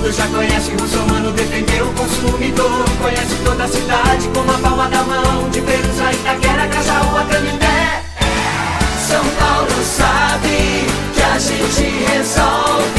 mundo já conhece Russomano defender o consumidor. Conhece toda a cidade com a palma da mão, de Perus a Itaquera, Grajaú a Canindé. São Paulo sabe que a gente resolve.